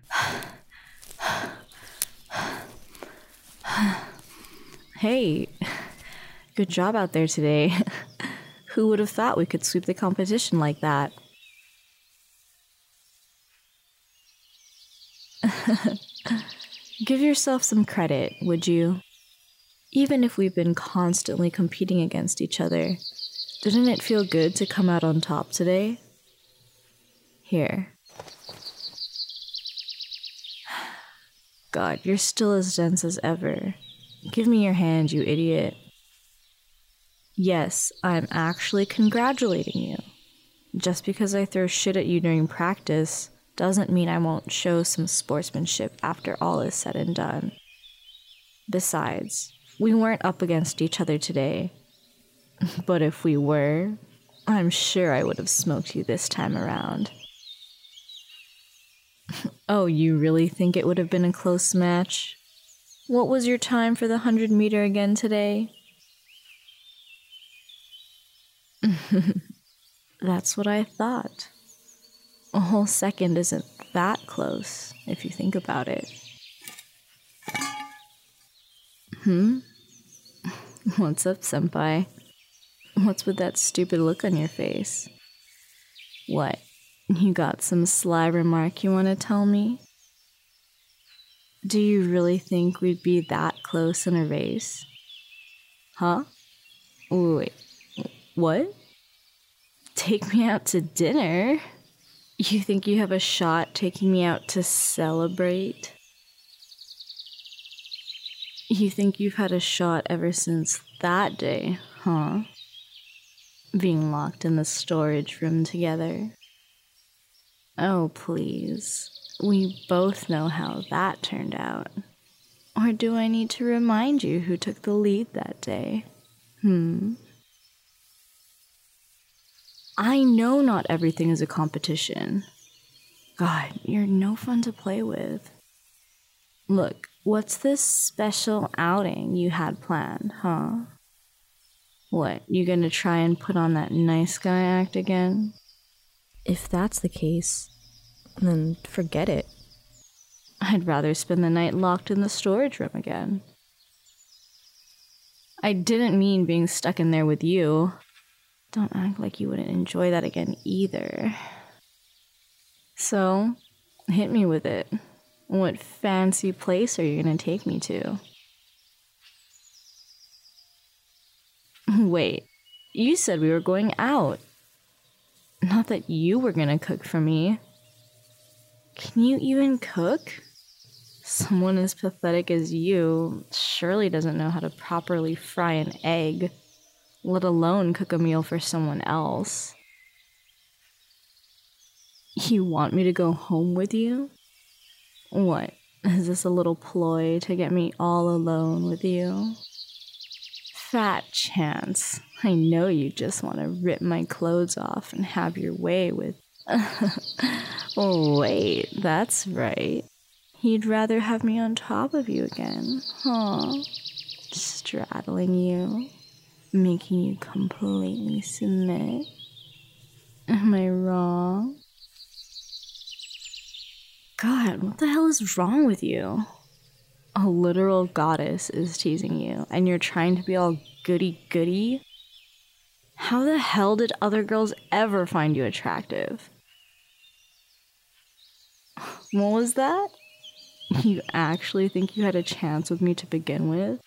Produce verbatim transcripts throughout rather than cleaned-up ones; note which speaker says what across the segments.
Speaker 1: Hey, good job out there today. Who would have thought we could sweep the competition like that? Give yourself some credit, would you? Even if we've been constantly competing against each other, didn't it feel good to come out on top today? Here. God, you're still as dense as ever. Give me your hand, you idiot. Yes, I'm actually congratulating you. Just because I throw shit at you during practice doesn't mean I won't show some sportsmanship after all is said and done. Besides, we weren't up against each other today. But if we were, I'm sure I would have smoked you this time around. Oh, you really think it would have been a close match? What was your time for the hundred meter again today? That's what I thought. A whole second isn't that close, if you think about it. Hmm? What's up, senpai? What's with that stupid look on your face? What? You got some sly remark you want to tell me? Do you really think we'd be that close in a race? Huh? Wait, what? Take me out to dinner? You think you have a shot taking me out to celebrate? You think you've had a shot ever since that day, huh? Being locked in the storage room together. Oh, please. We both know how that turned out. Or do I need to remind you who took the lead that day? Hmm? I know not everything is a competition. God, you're no fun to play with. Look, what's this special outing you had planned, huh? What, you gonna try and put on that nice guy act again? If that's the case, then forget it. I'd rather spend the night locked in the storage room again. I didn't mean being stuck in there with you. Don't act like you wouldn't enjoy that again either. So, hit me with it. What fancy place are you gonna take me to? Wait, you said we were going out. Not that you were gonna cook for me. Can you even cook? Someone as pathetic as you surely doesn't know how to properly fry an egg, let alone cook a meal for someone else. You want me to go home with you? What, is this a little ploy to get me all alone with you? Fat chance. I know you just want to rip my clothes off and have your way with... Oh, wait, that's right. You'd rather have me on top of you again, huh? Straddling you, making you completely submit. Am I wrong? God, what the hell is wrong with you? A literal goddess is teasing you, and you're trying to be all goody-goody? How the hell did other girls ever find you attractive? What was that? You actually think you had a chance with me to begin with?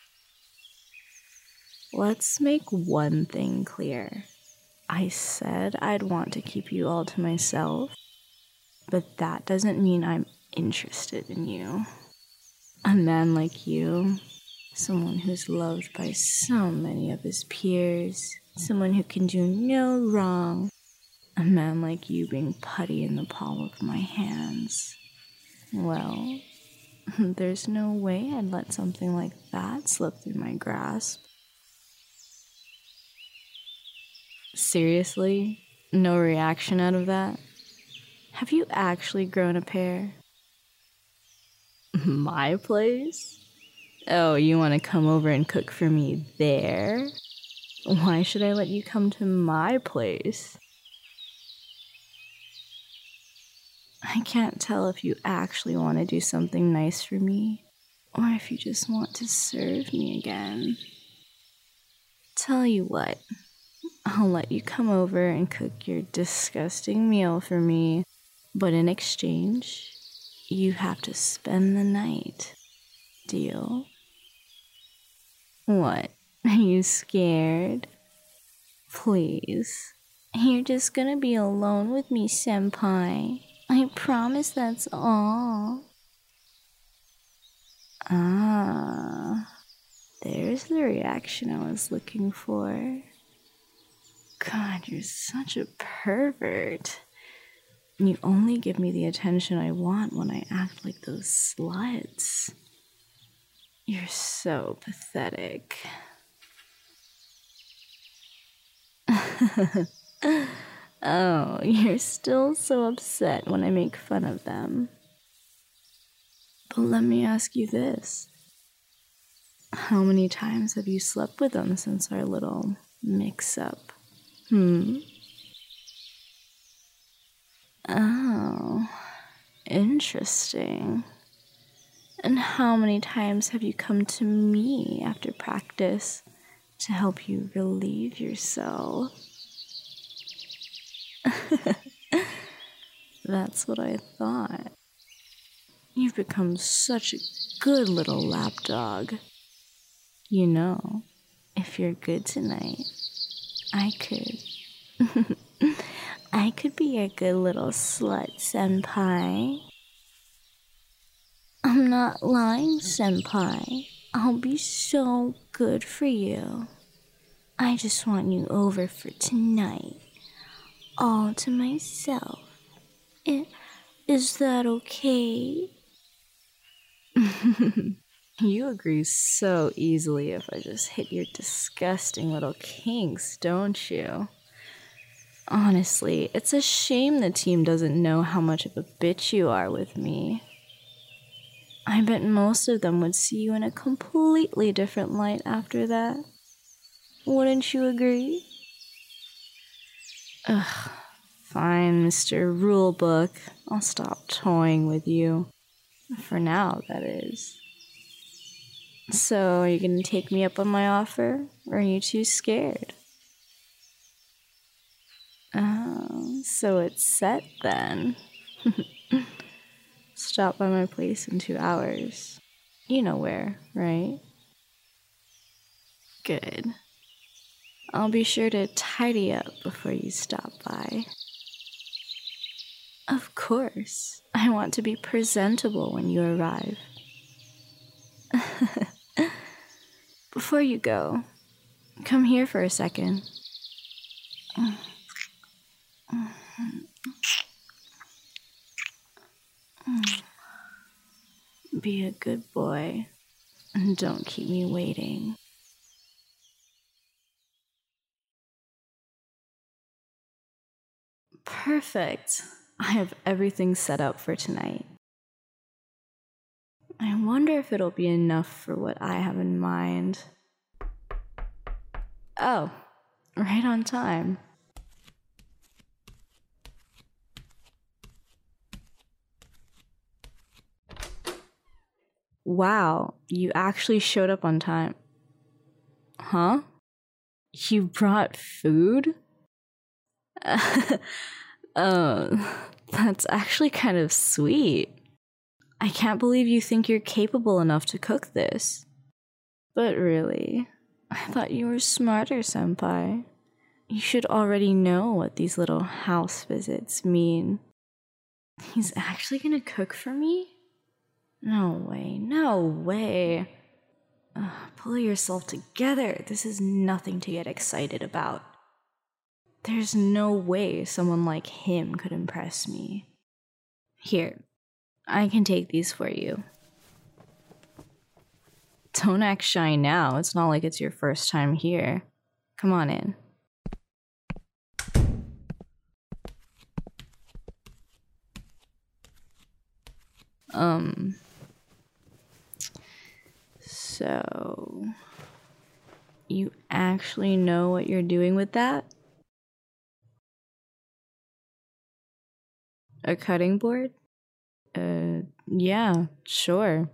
Speaker 1: Let's make one thing clear. I said I'd want to keep you all to myself, but that doesn't mean I'm interested in you. A man like you, someone who's loved by so many of his peers, someone who can do no wrong, a man like you being putty in the palm of my hands. Well, there's no way I'd let something like that slip through my grasp. Seriously? No reaction out of that? Have you actually grown a pair? My place? Oh, you want to come over and cook for me there? Why should I let you come to my place? I can't tell if you actually want to do something nice for me, or if you just want to serve me again. Tell you what, I'll let you come over and cook your disgusting meal for me, but in exchange, you have to spend the night. Deal? What? Are you scared? Please. You're just gonna be alone with me, senpai. I promise that's all. Ah, there's the reaction I was looking for. God, you're such a pervert. You only give me the attention I want when I act like those sluts. You're so pathetic. Oh, you're still so upset when I make fun of them. But let me ask you this. How many times have you slept with them since our little mix-up? Hmm? Oh, interesting. And how many times have you come to me after practice to help you relieve yourself? That's what I thought. You've become such a good little lapdog. You know, if you're good tonight, I could. I could be a good little slut, senpai. I'm not lying, senpai. I'll be so good for you. I just want you over for tonight. All to myself. I- is that okay? You agree so easily if I just hit your disgusting little kinks, don't you? Honestly, it's a shame the team doesn't know how much of a bitch you are with me. I bet most of them would see you in a completely different light after that. Wouldn't you agree? Ugh, fine, Mister Rulebook. I'll stop toying with you. For now, that is. So, are you gonna take me up on my offer, or are you too scared? Oh, so it's set then. Stop by my place in two hours. You know where, right? Good. I'll be sure to tidy up before you stop by. Of course. I want to be presentable when you arrive. Before you go, come here for a second. Be a good boy and don't keep me waiting. Perfect. I have everything set up for tonight. I wonder if it'll be enough for what I have in mind. Oh, right on time. Wow, you actually showed up on time. Huh? You brought food? uh, that's actually kind of sweet. I can't believe you think you're capable enough to cook this. But really, I thought you were smarter, senpai. You should already know what these little house visits mean. He's actually gonna cook for me? No way, no way. Ugh, pull yourself together. This is nothing to get excited about. There's no way someone like him could impress me. Here, I can take these for you. Don't act shy now. It's not like it's your first time here. Come on in. Um... So... You actually know what you're doing with that? A cutting board? Uh, yeah, sure.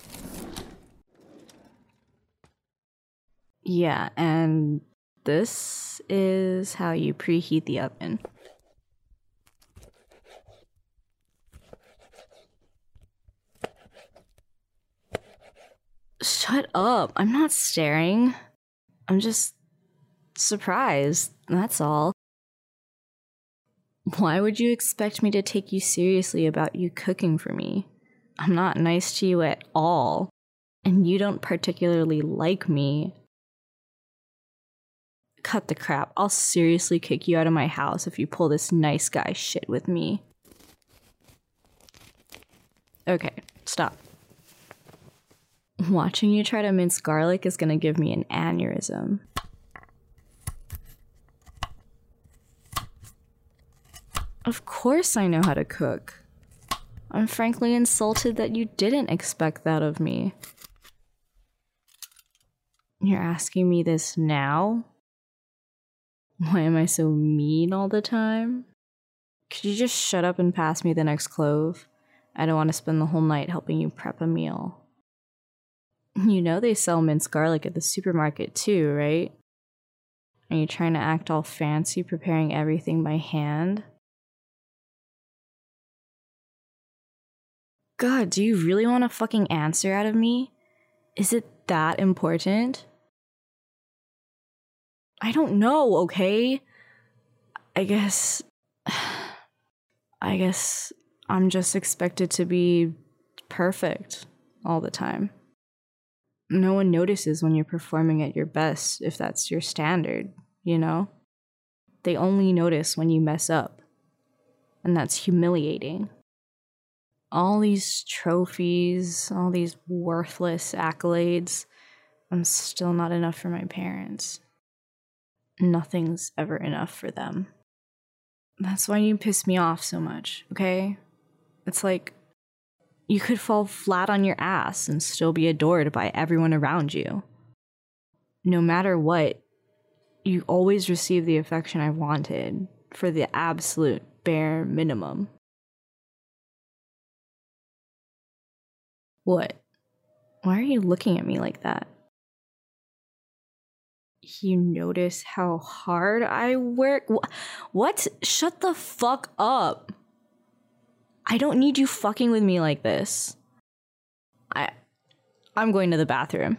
Speaker 1: Yeah, and this is how you preheat the oven. Shut up. I'm not staring. I'm just surprised. That's all. Why would you expect me to take you seriously about you cooking for me? I'm not nice to you at all. And you don't particularly like me. Cut the crap. I'll seriously kick you out of my house if you pull this nice guy shit with me. Okay, stop. Watching you try to mince garlic is gonna give me an aneurysm. Of course I know how to cook. I'm frankly insulted that you didn't expect that of me. You're asking me this now? Why am I so mean all the time? Could you just shut up and pass me the next clove? I don't want to spend the whole night helping you prep a meal. You know they sell minced garlic at the supermarket too, right? Are you trying to act all fancy preparing everything by hand? God, do you really want a fucking answer out of me? Is it that important? I don't know, okay? I guess... I guess I'm just expected to be perfect all the time. No one notices when you're performing at your best if that's your standard, you know? They only notice when you mess up. And that's humiliating. All these trophies, all these worthless accolades, I'm still not enough for my parents. Nothing's ever enough for them. That's why you piss me off so much, okay? It's like you could fall flat on your ass and still be adored by everyone around you. No matter what, you always receive the affection I wanted for the absolute bare minimum. What? Why are you looking at me like that? You notice how hard I work? What? Shut the fuck up. I don't need you fucking with me like this. I... I'm going to the bathroom.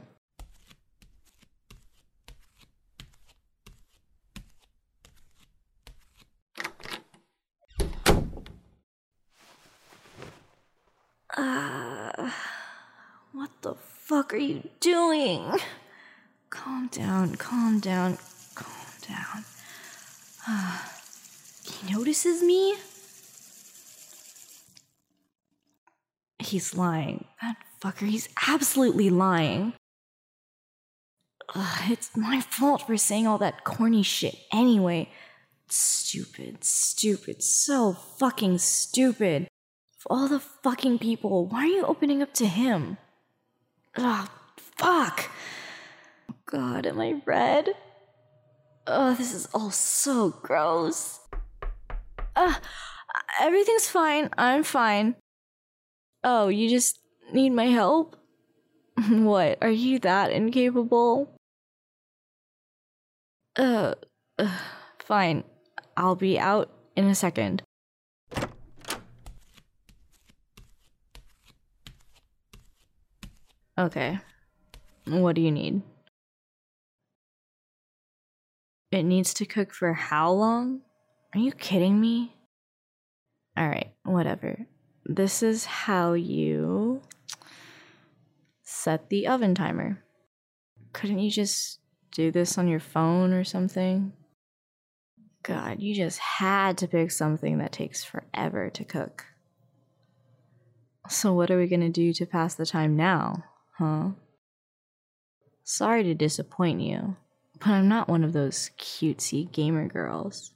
Speaker 1: Uh, what the fuck are you doing? Calm down, calm down, calm down. Uh, he notices me? He's lying. That fucker, he's absolutely lying. Ugh, it's my fault for saying all that corny shit anyway. Stupid, stupid, so fucking stupid. Of all the fucking people, why are you opening up to him? Ugh, fuck. Oh God, am I red? Ugh, this is all so gross. Ugh, everything's fine, I'm fine. Oh, you just need my help? What, are you that incapable? Uh, uh, fine. I'll be out in a second. Okay. What do you need? It needs to cook for how long? Are you kidding me? Alright, whatever. This is how you set the oven timer. Couldn't you just do this on your phone or something? God, you just had to pick something that takes forever to cook. So what are we gonna do to pass the time now, huh? Sorry to disappoint you, but I'm not one of those cutesy gamer girls.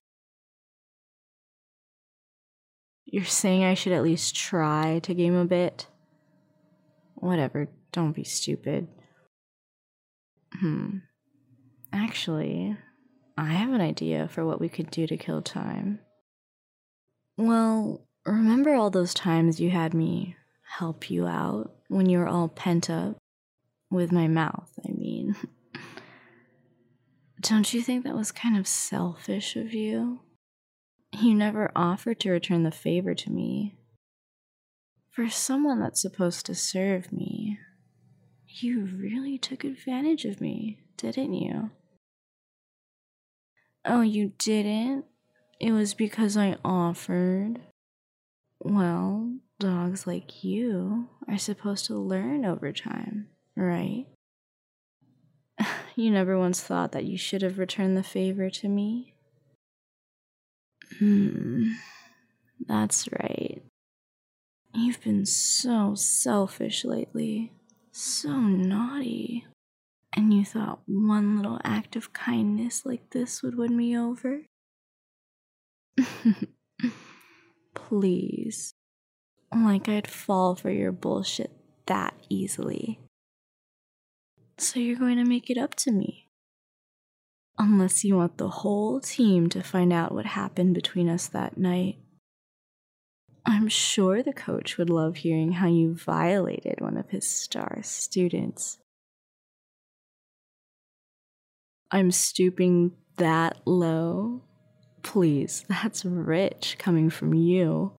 Speaker 1: You're saying I should at least try to game a bit? Whatever, don't be stupid. Hmm. Actually, I have an idea for what we could do to kill time. Well, Remember all those times you had me help you out when you were all pent up? With my mouth, I mean. Don't you think that was kind of selfish of you? You never offered to return the favor to me. For someone that's supposed to serve me, you really took advantage of me, didn't you? Oh, you didn't? It was because I offered? Well, dogs like you are supposed to learn over time, right? You never once thought that you should have returned the favor to me? Hmm, that's right. You've been so selfish lately, so naughty. And you thought one little act of kindness like this would win me over? Please. Like I'd fall for your bullshit that easily. So you're going to make it up to me. Unless you want the whole team to find out what happened between us that night. I'm sure the coach would love hearing how you violated one of his star students. I'm stooping that low? Please, that's rich coming from you.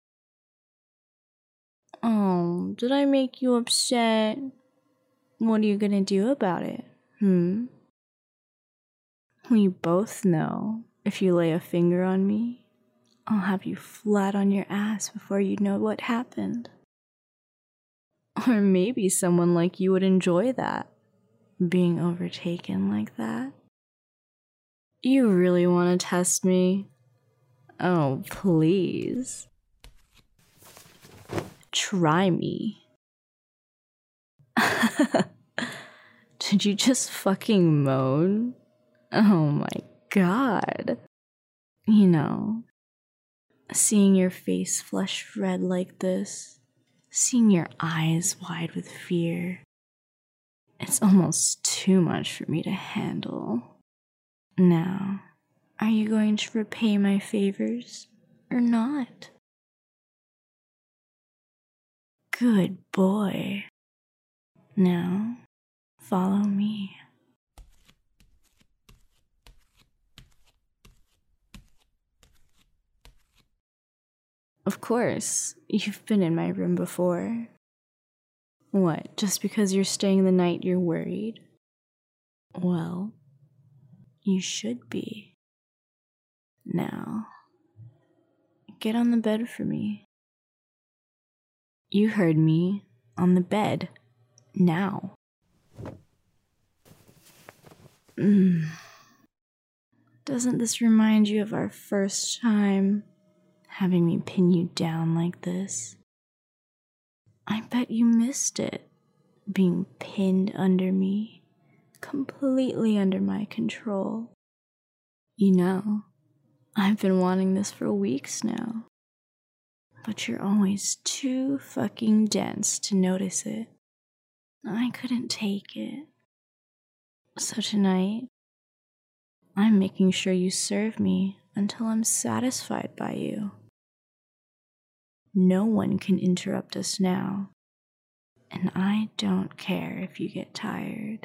Speaker 1: Oh, did I make you upset? What are you gonna do about it, hmm? We both know if you lay a finger on me, I'll have you flat on your ass before you know what happened. Or maybe someone like you would enjoy that, being overtaken like that. You really want to test me? Oh, please. Try me. Did you just fucking moan? Oh my god. You know, seeing your face flush red like this, seeing your eyes wide with fear, it's almost too much for me to handle. Now, are you going to repay my favors or not? Good boy. Now, follow me. Of course, you've been in my room before. What, just because you're staying the night you're worried? Well, you should be. Now, get on the bed for me. You heard me. On the bed. Now. Mm. Doesn't this remind you of our first time having me pin you down like this? I bet you missed it, being pinned under me, completely under my control. You know, I've been wanting this for weeks now, but you're always too fucking dense to notice it. I couldn't take it. So tonight, I'm making sure you serve me until I'm satisfied by you. No one can interrupt us now, and I don't care if you get tired.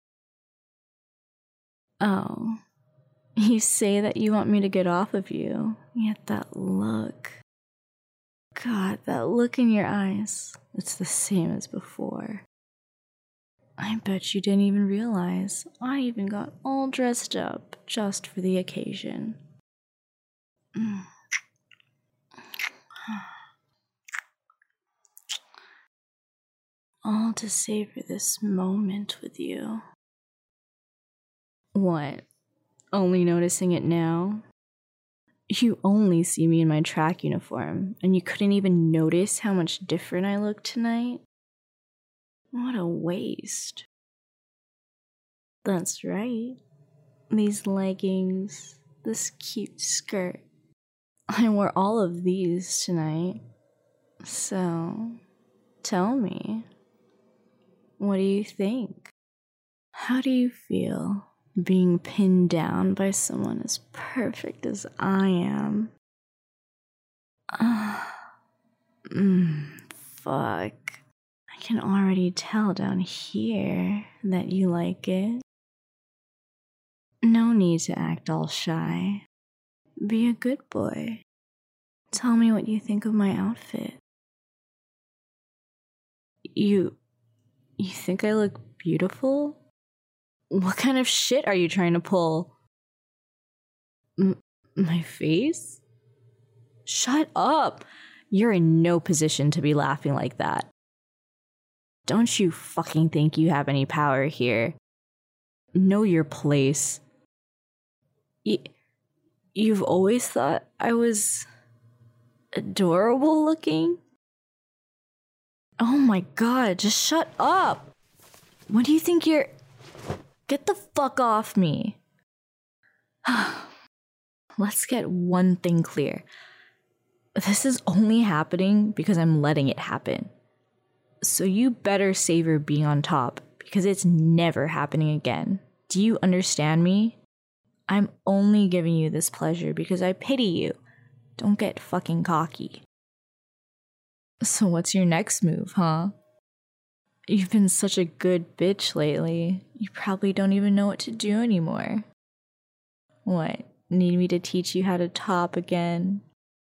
Speaker 1: Oh, you say that you want me to get off of you, yet that look. God, that look in your eyes, it's the same as before. I bet you didn't even realize I even got all dressed up just for the occasion. Mm. All to savor this moment with you. What? Only noticing it now? You only see me in my track uniform, and you couldn't even notice how much different I look tonight? What a waste. That's right. These leggings, this cute skirt. I wore all of these tonight. So, tell me, what do you think? How do you feel being pinned down by someone as perfect as I am? Ah. Mm, fuck. I can already tell down here that you like it. No need to act all shy. Be a good boy. Tell me what you think of my outfit. You... you think I look beautiful? What kind of shit are you trying to pull? M- my face? Shut up! You're in no position to be laughing like that. Don't you fucking think you have any power here. Know your place. Y- you've always thought I was adorable looking? Oh my god, just shut up! What do you think you're... Get the fuck off me. Let's get one thing clear. This is only happening because I'm letting it happen. So you better savor being on top, because it's never happening again. Do you understand me? I'm only giving you this pleasure because I pity you. Don't get fucking cocky. So what's your next move, huh? You've been such a good bitch lately. You probably don't even know what to do anymore. What, need me to teach you how to top again?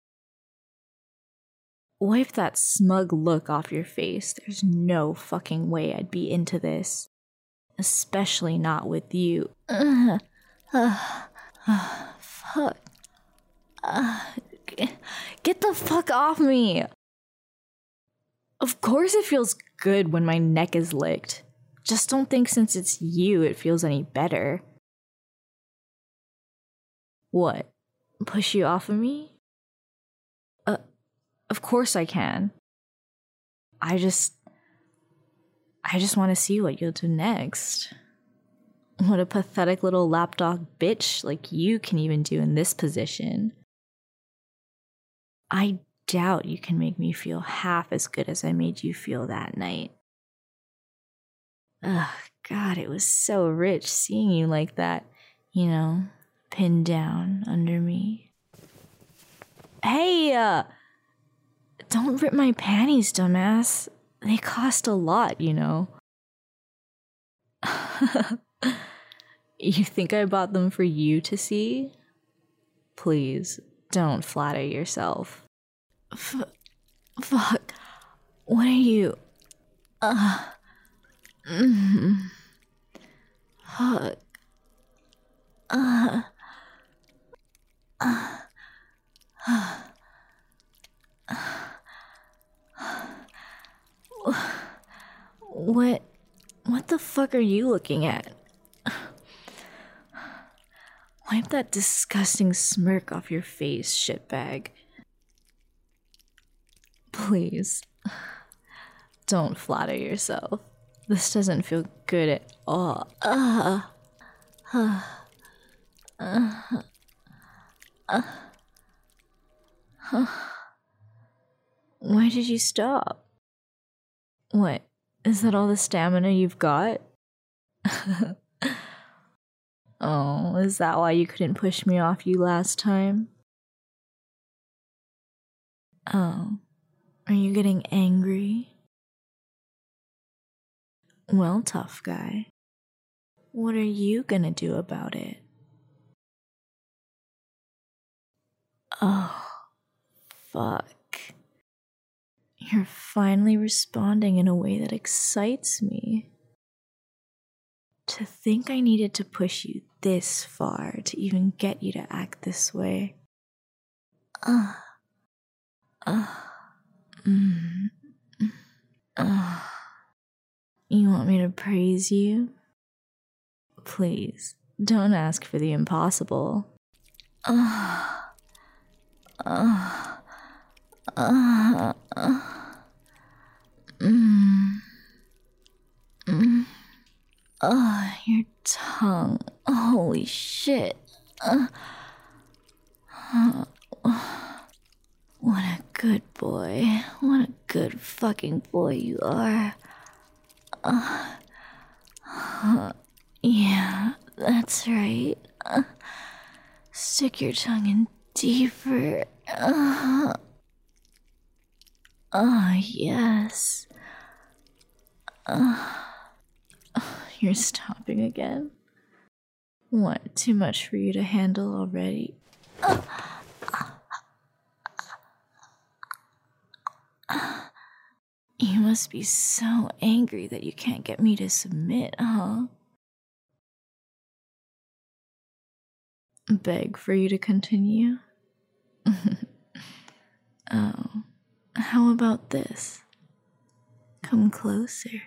Speaker 1: Wipe that smug look off your face. There's no fucking way I'd be into this. Especially not with you. Uh, uh, uh, fuck. Uh, get the fuck off me! Of course it feels good when my neck is licked. Just don't think since it's you it feels any better. What? Push you off of me? Uh, of course I can. I just... I just want to see what you'll do next. What a pathetic little lapdog bitch like you can even do in this position. I doubt you can make me feel half as good as I made you feel that night. Ugh, God, it was so rich seeing you like that, you know, pinned down under me. Hey, uh, don't rip my panties, dumbass. They cost a lot, you know. You think I bought them for you to see? Please, don't flatter yourself. F- fuck. What are you? Uh. Mm. Fuck. Uh. Uh. Uh. What? What the fuck are you looking at? Wipe that disgusting smirk off your face, shitbag. Please. Don't flatter yourself. This doesn't feel good at all. Uh, uh, uh, uh, uh. Why did you stop? What? Is that all the stamina you've got? Oh, is that why you couldn't push me off you last time? Oh, are you getting angry? Well, tough guy, what are you gonna do about it? Oh, fuck. You're finally responding in a way that excites me. To think I needed to push you this far to even get you to act this way. Uh, uh, mm, uh. You want me to praise you? Please, don't ask for the impossible. Uh, uh, uh, uh, mm, mm. Oh, your tongue. Holy shit. Uh, uh, what a good boy. What a good fucking boy you are. Uh, uh, yeah, that's right. Uh, stick your tongue in deeper. Uh, Ah, yes. Uh, you're stopping again? What, too much for you to handle already? Uh, you must be so angry that you can't get me to submit, huh? Beg for you to continue? Oh, how about this? Come closer.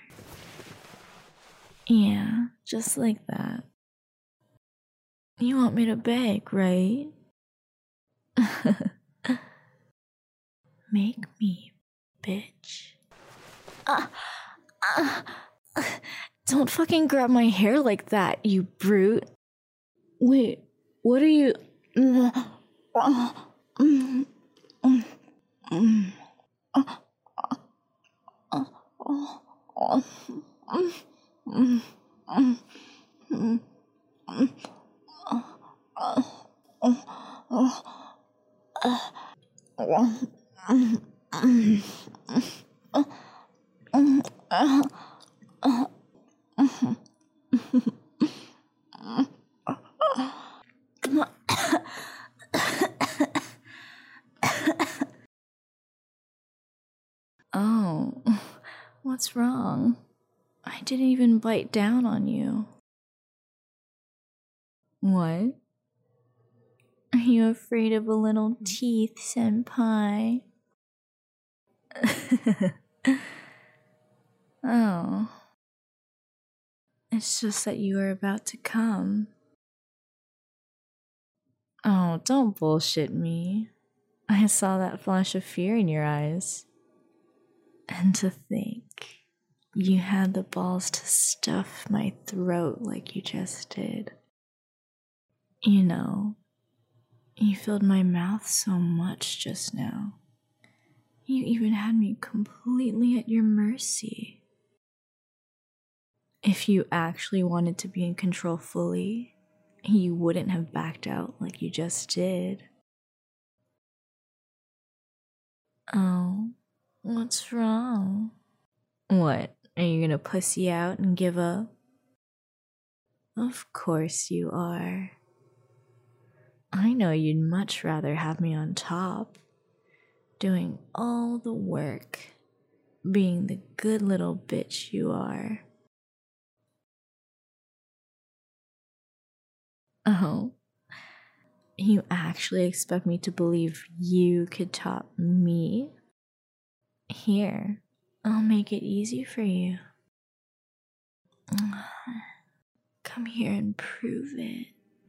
Speaker 1: Yeah, just like that. You want me to beg, right? Make me, bitch. Uh, uh, uh, don't fucking grab my hair like that, you brute. Wait, what are you... Oh, what's wrong? I didn't even bite down on you. What? Are you afraid of a little teeth, senpai? Oh. It's just that you are about to come. Oh, don't bullshit me. I saw that flash of fear in your eyes. And to think, you had the balls to stuff my throat like you just did. You know, you filled my mouth so much just now. You even had me completely at your mercy. If you actually wanted to be in control fully, you wouldn't have backed out like you just did. Oh, what's wrong? What, are you gonna pussy out and give up? Of course you are. I know you'd much rather have me on top, doing all the work, being the good little bitch you are. Oh, you actually expect me to believe you could top me? Here, I'll make it easy for you. Come here and prove it.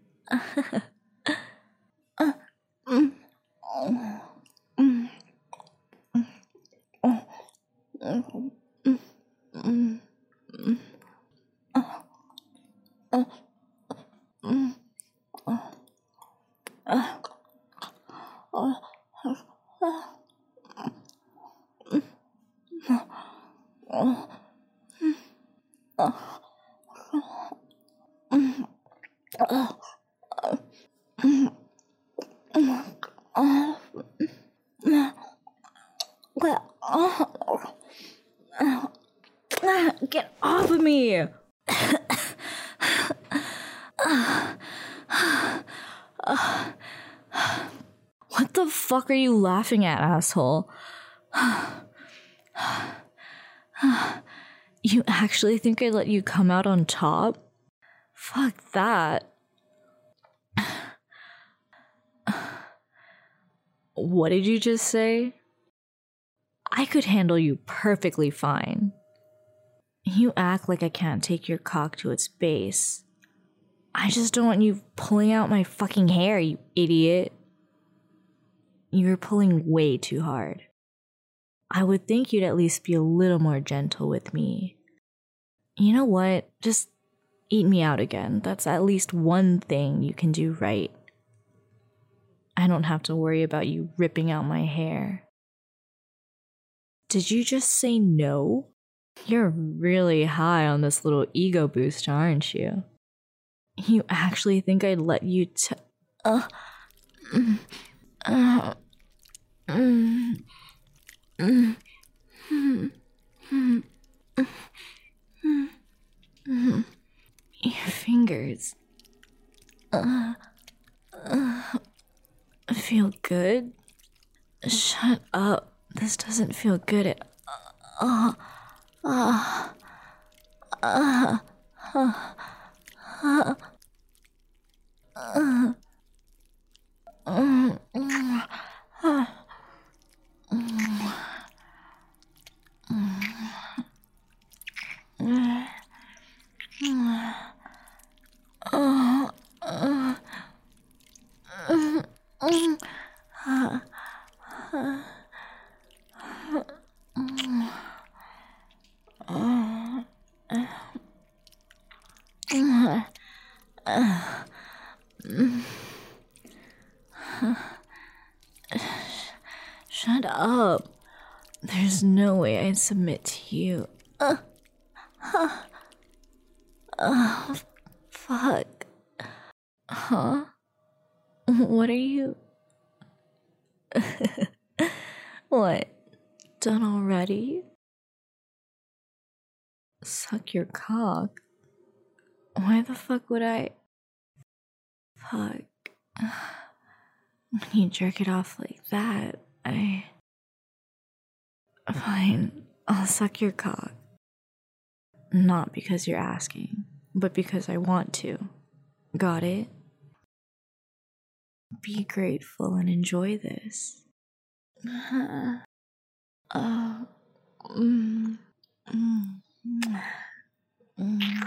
Speaker 1: Get off of me! What the fuck are you laughing at, asshole? You actually think I'd let you come out on top? Fuck that. What did you just say? I could handle you perfectly fine. You act like I can't take your cock to its base. I just don't want you pulling out my fucking hair, you idiot. You're pulling way too hard. I would think you'd at least be a little more gentle with me. You know what? Just eat me out again. That's at least one thing you can do right. I don't have to worry about you ripping out my hair. Did you just say no? You're really high on this little ego boost, aren't you? You actually think I'd let you t- uh, mm, uh, mm, mm. Your fingers. Uh, uh, feel good? Shut up. This doesn't feel good at all. Uh, uh, uh, uh, uh, uh, uh, Shut up. There's no way I'd submit to you. Uh, uh, uh, fuck. Huh? What are you? What? Done already? Suck your cock? Why the fuck would I? Fuck. When you jerk it off like that, I... Fine, I'll suck your cock. Not because you're asking, but because I want to. Got it? Be grateful and enjoy this. Uh, uh, mm, mm, mm, mm.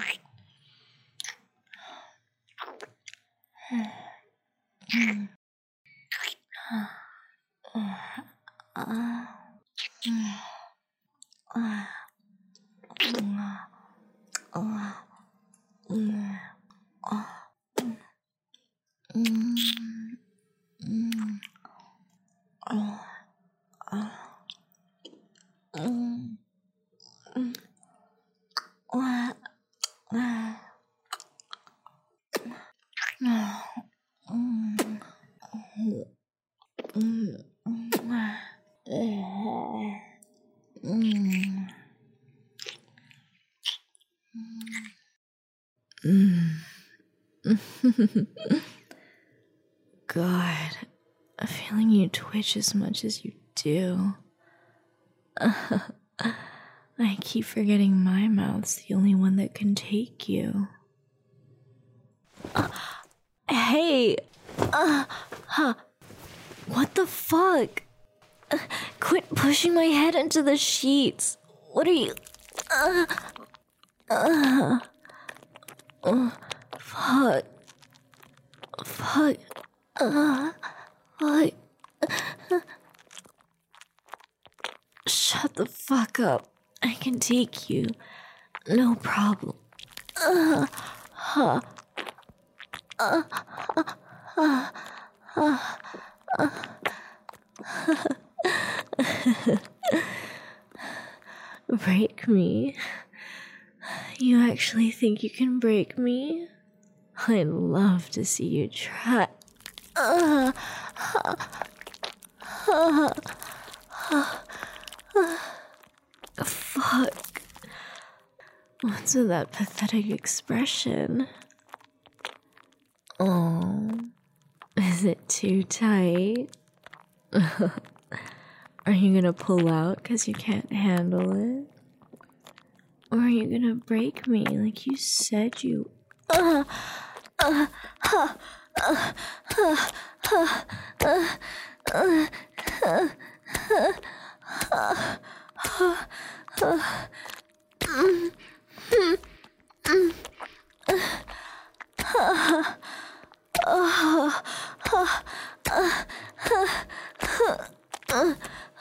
Speaker 1: God, a feeling you twitch as much as you do. I keep forgetting my mouth's the only one that can take you. Uh, hey! Uh, huh. What the fuck? Uh, quit pushing my head into the sheets. What are you... Uh, uh, uh, fuck. Fuck. Uh, fuck. Shut the fuck up. I can take you. No problem. Uh, uh, uh, uh, uh, uh, uh. Break me? You actually think you can break me? I'd love to see you try. Uh, uh, uh, uh, uh, fuck. What's with that pathetic expression? Oh, is it too tight? Are you gonna pull out because you can't handle it? Or are you gonna break me like you said you... Uh, uh, uh, uh, uh, uh, uh, uh, uh, uh, uh, uh, mm, mm, mm, uh, uh, uh, uh, uh, uh,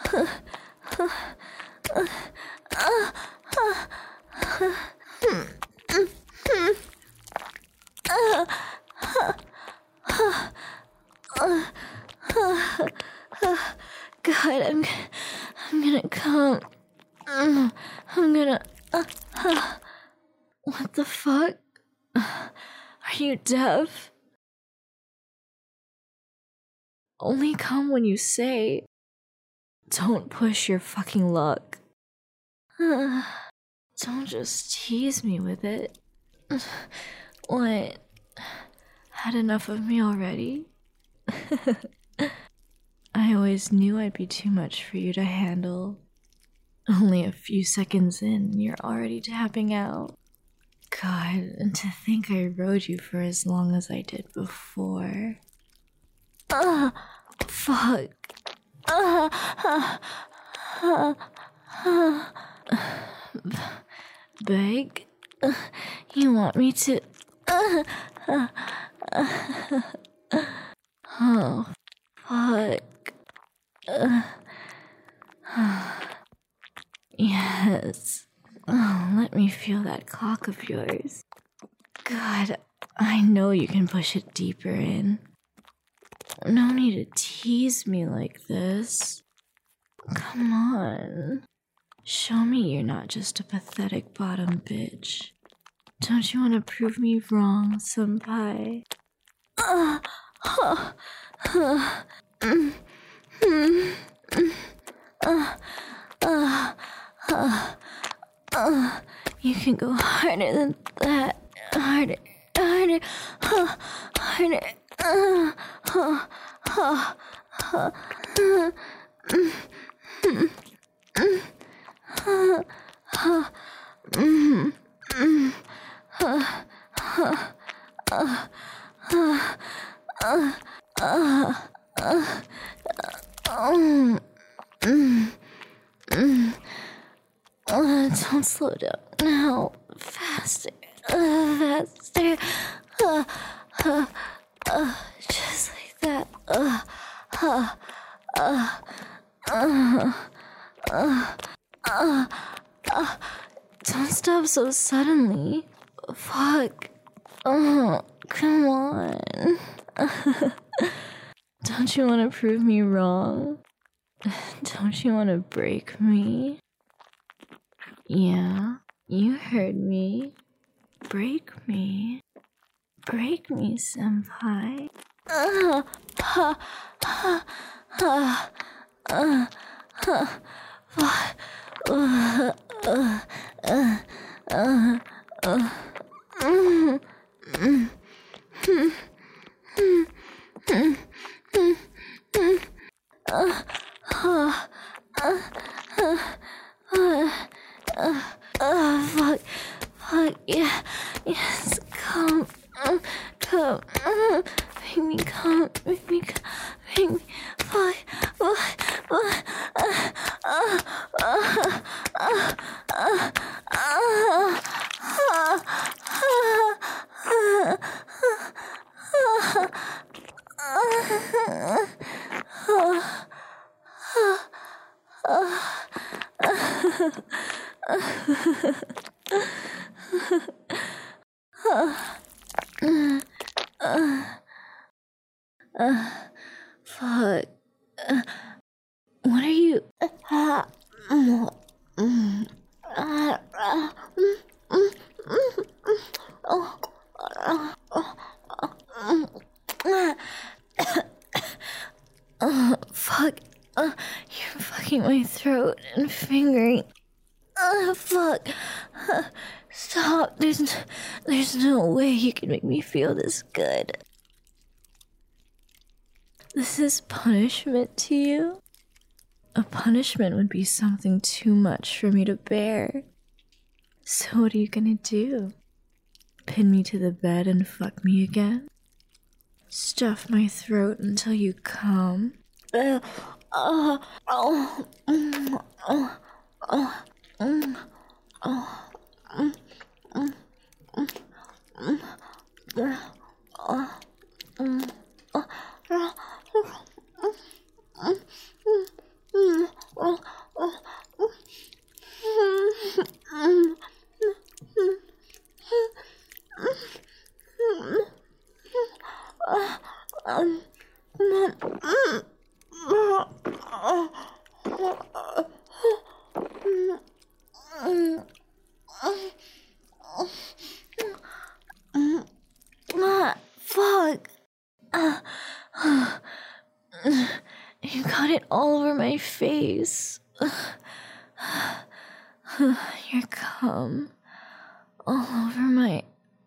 Speaker 1: God, I'm, I'm gonna come. I'm gonna. Uh, uh. What the fuck? Are you deaf? Only come when you say. Don't push your fucking luck. Don't just tease me with it. What? Had enough of me already? I always knew I'd be too much for you to handle. Only a few seconds in, you're already tapping out. God, and to think I rode you for as long as I did before. Ugh, fuck. Ugh, uh, uh, uh, Beg? Uh, you want me to... Uh, uh, uh, oh, fuck. Uh, yes. Oh, let me feel that cock of yours. God, I know you can push it deeper in. No need to tease me like this. Come on. Show me you're not just a pathetic bottom bitch. Don't you want to prove me wrong, senpai? Uh, uh, uh, mm, mm, mm, uh, uh, uh, uh, you can go harder than that. Harder, harder, uh, harder. Uh, uh, uh, uh, uh, mm, mm, mm, uh, uh, mm, mm, uh, uh, uh, uh, uh, uh, uh, um, mm, mm. Uh, don't slow down now. Faster, uh, faster. Uh, uh, uh, just like that. Uh, uh, uh, uh, uh, uh, uh. Don't stop so suddenly. Fuck. Oh, come on. Don't you want to prove me wrong? Don't you want to break me? Yeah, you heard me. Break me. Break me, senpai. Uh, uh, uh, uh, uh, uh, uh, uh, uh, uh, uh, uh, mm, mm, mm, mm, mm, mm, mm, uh, uh, uh, uh, uh, uh, uh, fuck, fuck, yeah, yes, come, uh, come, uh, make me come, make me come, make me, fuck, fuck, fuck, uh, uh, uh, uh, uh, uh, fuck. What are you? Uh, fuck. Uh, you're fucking my throat and fingering. Uh, fuck. Uh, stop. There's, n- there's no way you can make me feel this good. This is punishment to you? A punishment would be something too much for me to bear. So what are you gonna do? Pin me to the bed and fuck me again? Stuff my throat until you come? Uh, uh, oh, mm, oh, oh, mm, oh, mm, mm, mm, mm, uh, uh, mm, uh, uh, fuck. You got it all over my face. cum all over my...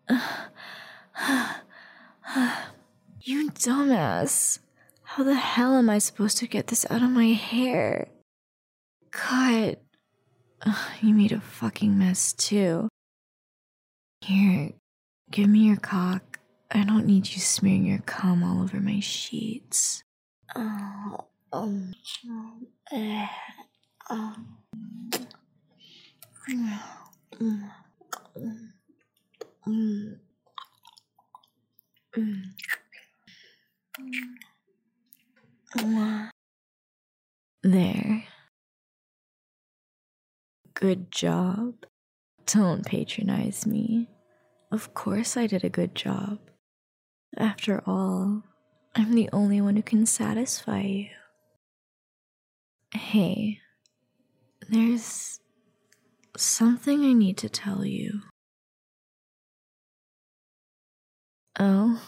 Speaker 1: You dumbass. How the hell am I supposed to get this out of my hair? God. Ugh, you made a fucking mess too. Here, give me your cock. I don't need you smearing your cum all over my sheets. Oh, um, um, eh, um, mm, mm, mm, mm, mm. There. Good job. Don't patronize me. Of course I did a good job. After all, I'm the only one who can satisfy you. Hey, there's something I need to tell you. Oh?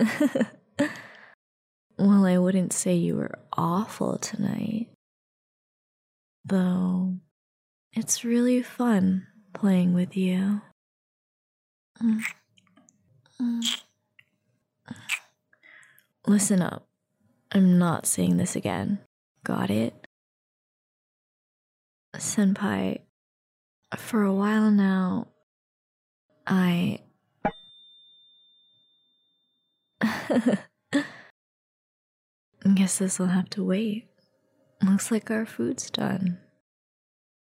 Speaker 1: Well, I wouldn't say you were awful tonight. Though, it's really fun playing with you. Mm. Mm. Listen up. I'm not saying this again. Got it? Senpai, for a while now, I... Guess this'll have to wait. Looks like our food's done.